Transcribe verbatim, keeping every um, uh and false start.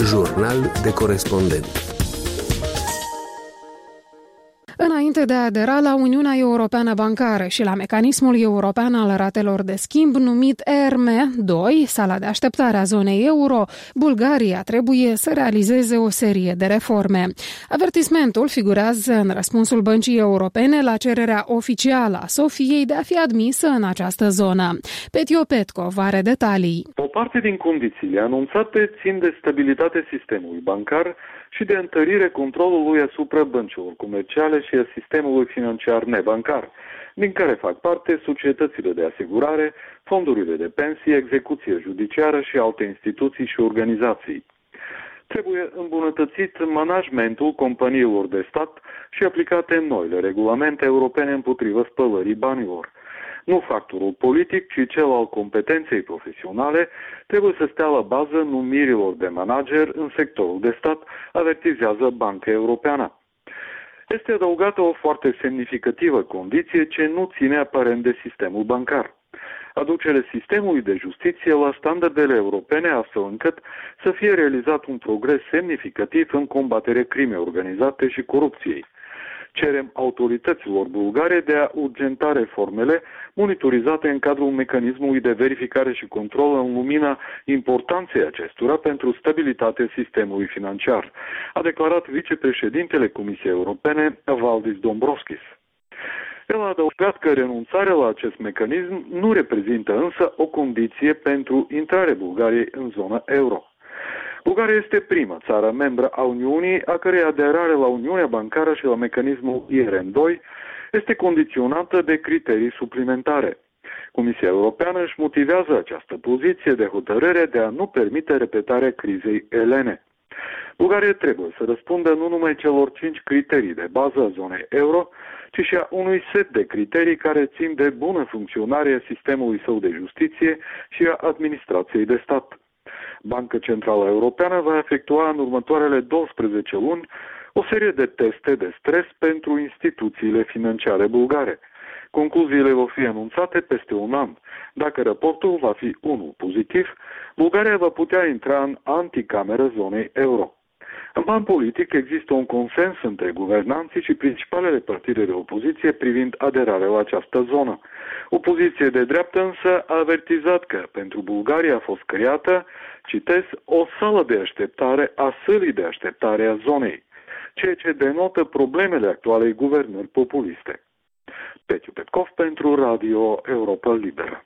Jurnal de corespondent. Înainte de a adera la Uniunea Europeană Bancară și la Mecanismul European al Ratelor de Schimb, numit E R M E doi, sala de așteptare a zonei euro, Bulgaria trebuie să realizeze o serie de reforme. Avertismentul figurează în răspunsul Băncii Europene la cererea oficială a Sofiei de a fi admisă în această zonă. Petio Petkov are detalii. O parte din condițiile anunțate țin de stabilitatea sistemului bancar și de întărire controlului asupra băncilor comerciale și a sistemului financiar nebancar, din care fac parte societățile de asigurare, fondurile de pensii, execuție judiciară și alte instituții și organizații. Trebuie îmbunătățit managementul companiilor de stat și aplicate noile regulamente europene împotriva spălării banilor. Nu factorul politic, ci cel al competenței profesionale trebuie să stea la bază numirilor de manager în sectorul de stat, avertizează Banca Europeană. Este adăugată o foarte semnificativă condiție ce nu ține aparent de sistemul bancar: aducerea sistemului de justiție la standardele europene, astfel încât să fie realizat un progres semnificativ în combaterea crimei organizate și corupției. Cerem autorităților bulgare de a urgenta reformele monitorizate în cadrul mecanismului de verificare și control în lumina importanței acestora pentru stabilitatea sistemului financiar, a declarat vicepreședintele Comisiei Europene, Valdis Dombrovskis. El a adăugat că renunțarea la acest mecanism nu reprezintă însă o condiție pentru intrarea Bulgariei în zona euro. Bulgaria este prima țară membră a Uniunii, a cărei aderare la Uniunea Bancară și la mecanismul E R M doi este condiționată de criterii suplimentare. Comisia Europeană își motivează această poziție de hotărâre de a nu permite repetarea crizei elene. Bulgaria trebuie să răspundă nu numai celor cinci criterii de bază a zonei euro, ci și a unui set de criterii care țin de bună funcționare a sistemului său de justiție și a administrației de stat. Banca Centrală Europeană va efectua în următoarele douăsprezece luni o serie de teste de stres pentru instituțiile financiare bulgare. Concluziile vor fi anunțate peste un an. Dacă raportul va fi unul pozitiv, Bulgaria va putea intra în anticameră zonei euro. În plan politic există un consens între guvernanții și principalele partide de opoziție privind aderarea la această zonă. Opoziția de dreaptă însă a avertizat că pentru Bulgaria a fost creată, citez, o sală de așteptare a sălii de așteptare a zonei, ceea ce denotă problemele actualei guvernări populiste. Petio Petkov pentru Radio Europa Liberă.